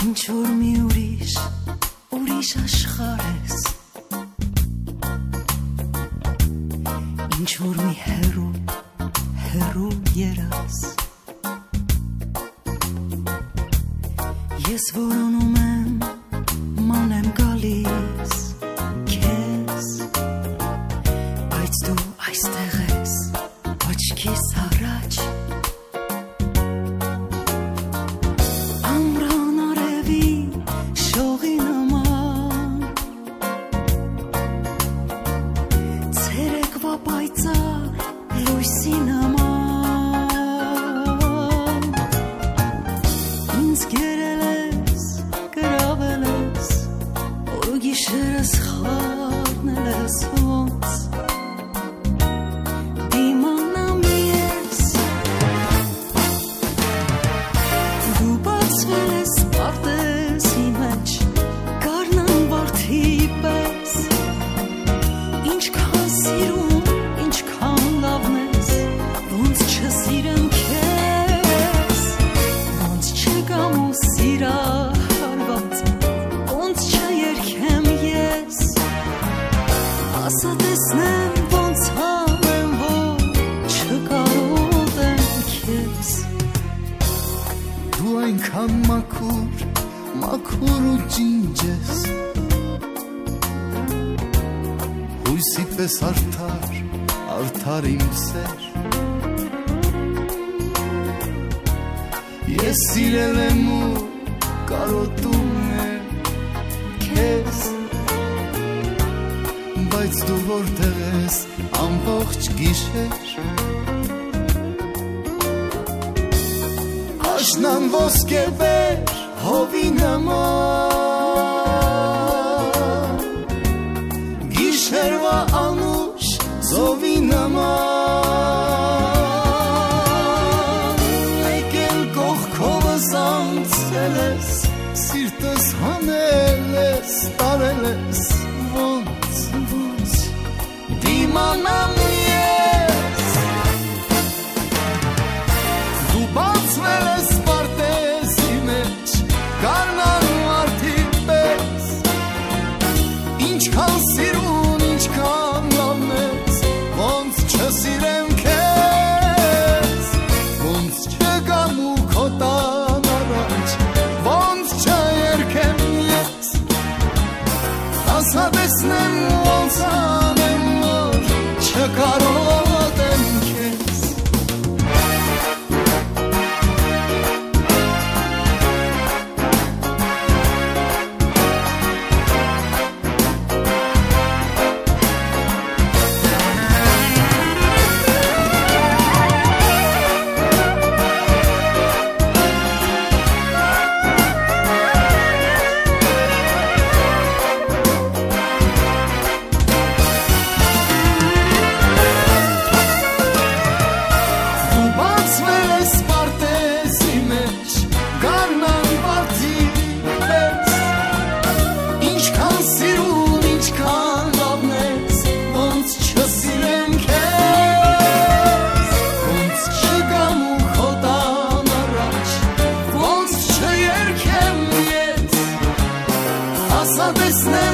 Ինչ-որ մի ուրիշ աշխարհ ես, ինչ-որ մի հեռու երաս, ես որոնում եմ, մանեմ գալիս քեզ, բայց դու այստեղ ես, աչքիս առաջ, մաքուր ու ջինջ ես, հույսի պես արդար իմ սեր, ես սիրել եմ ու կարոտում եմ քեզ, բայց դու որտեղ ես ամբողջ գիշեր, աշնան ոսկե վեր հովի նման, գիշերվա անուշ զովի նման, եկել կողքովս անցել ես, սիրտս հանել ես, տարել ես, ոնց դիմանամ ես, դու բացվել ես պարտեզի մեջ, Գարնան մարդի պես, ինչքան սիրուն, ինչքան լավնես, ոնց չսիրեմ քեզ, ոնց չգամ ու քո տան առաջ, ոնց չերքեմ ես, ասա տեսնեմ ոնց անեմ, որ չկարոտեմ քեզ. This